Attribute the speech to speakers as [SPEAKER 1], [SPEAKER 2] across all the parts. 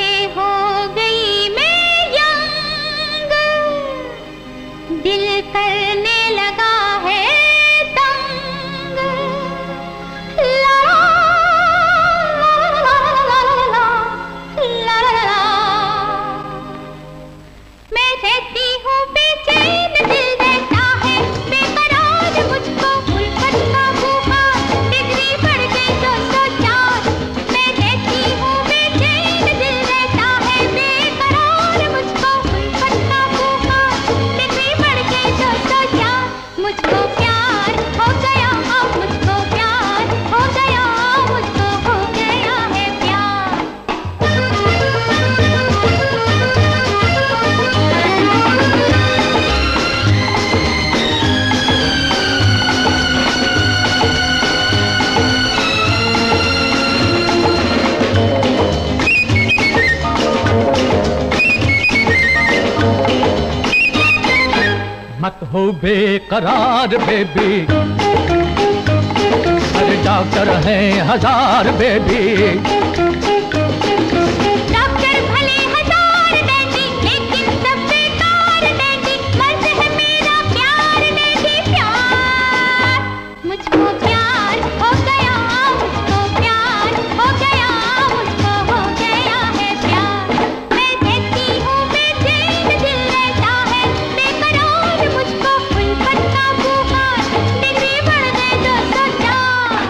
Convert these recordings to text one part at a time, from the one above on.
[SPEAKER 1] हो गई मैं यंग, दिल करने लगा है तंग। ला ला ला ला ला, मैं रहती हूँ बेचैन, दिल रहता है बेकरार, मुझको उल्फत का बुखार, डिग्री बढ़ गई 204। मैं रहती हूँ बेचैन, दिल रहता है बेकरार, मुझको उल्फत का बुखार, डिग्री बढ़ गई 204। मुझको प्यार हो गया, मुझको प्यार हो गया, मुझको हो गया है प्यार।
[SPEAKER 2] मत हो बेकरार बेबी, अरे डॉक्टर हैं 1000 बेबी।
[SPEAKER 1] डॉक्टर भले 1000 डैडी, लेकिन सब बेकार डैडी, मर्ज है मेरा प्यार डैडी प्यार। मुझको प्यार हो गया, मुझको प्यार हो गया, मुझको हो गया है प्यार। मैं रहती हूँ बेचैन, दिल रहता है बेकरार, मुझको उल्फत का बुखार, डिग्री बढ़ गई 204।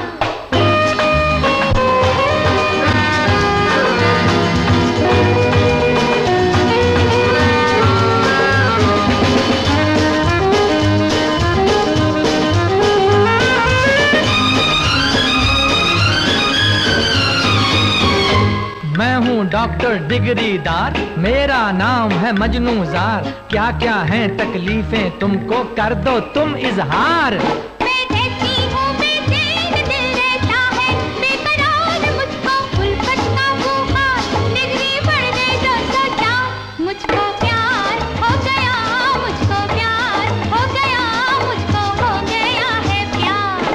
[SPEAKER 2] मैं हूँ डॉक्टर डिग्रीदार, मेरा नाम है मजनू जार। क्या क्या हैं तकलीफें तुमको, कर दो तुम इजहार।
[SPEAKER 1] मैं रहती हूँ बेचैन, दिल रहता है बेकरार, मुझको उल्फत का बुखार, डिग्री बढ़ गई 204। मुझको प्यार हो गया, मुझको प्यार हो गया, मुझको हो गया है प्यार।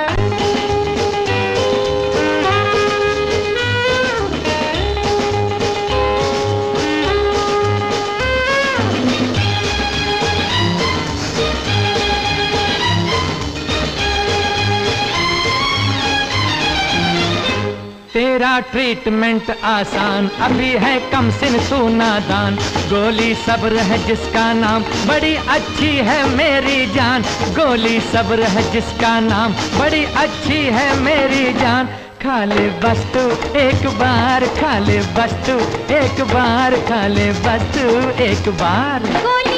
[SPEAKER 2] तेरा ट्रीटमेंट आसान, अभी है कम सिन तू नादान। गोली सब्र है जिसका नाम, बड़ी अच्छी है मेरी जान। गोली सब्र है जिसका नाम, बड़ी अच्छी है मेरी जान। खा ले बस तू एक बार, खा ले बस तू एक बार, खा ले बस तू एक बार।
[SPEAKER 1] गोली